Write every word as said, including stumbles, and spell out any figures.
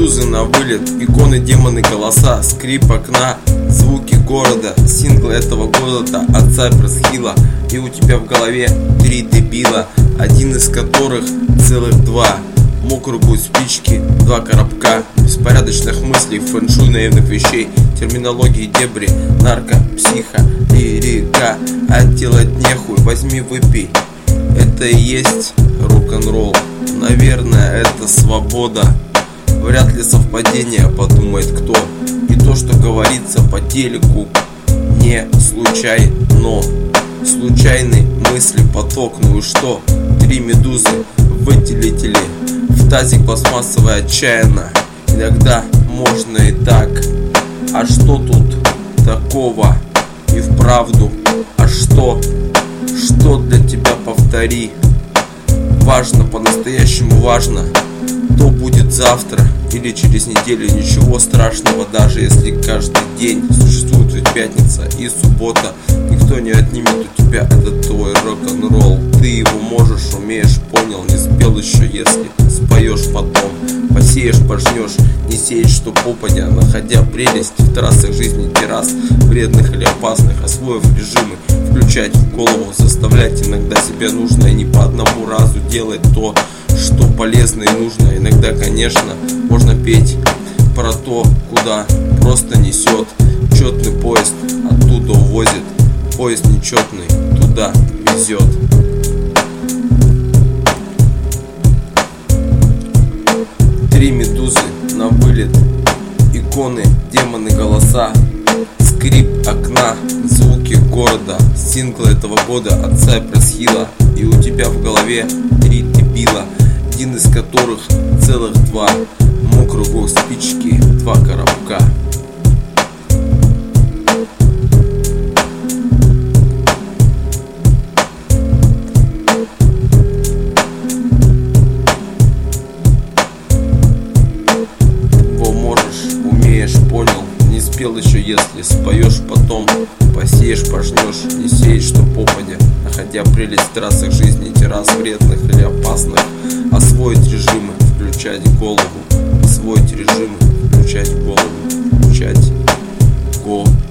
медузы на вылет, иконы, демоны, голоса, скрип окна, звуки города, синглы этого года от Cypress Hill. И у тебя в голове три дебила, один из которых целых два. Мокрый путь спички, два коробка, беспорядочных мыслей, фэншуй наивных вещей, терминологии дебри, нарко, психо, лирика. А делать нехуй, возьми выпей. Это и есть рок-н-ролл. Наверное, это свобода. Вряд ли совпадение, подумает кто. И то, что говорится по телеку, не случайно. Случайный мысли поток, ну и что? Три медузы вытелители в тазик пластмассовый отчаянно. Иногда можно и так. А что тут такого? И вправду, а что? Что для тебя, повтори. Важно, по-настоящему важно. То будет завтра или через неделю. Ничего страшного, даже если каждый день существует ведь пятница и суббота. Никто не отнимет у тебя этот твой рок-н-ролл. Ты его можешь, умеешь, понял, не спел еще, если споешь потом. Посеешь, пожнешь, не сеешь, что попадя, находя прелесть в трассах жизни террас, вредных или опасных, освоив режимы, включать в голову, заставлять иногда себя нужно и не по одному разу делать то, что полезно и нужно. Иногда, конечно, можно петь про то, куда просто несет. Четный поезд оттуда увозит, поезд нечетный туда везет. Три медузы на вылет, иконы, демоны, голоса, скрип окна, звуки города, синглы этого года от Cypress Hill. И у тебя в голове три дебила, один из которых целых два. Мокрый круг спички, два коробка. Понял, не спел еще, если споешь потом. Посеешь, пожнешь, не сеешь, что попадя, находя прелесть в трассах жизни террас, вредных или опасных. Освоить режимы, включать голову. Освоить режимы, включать голову. Включать голову.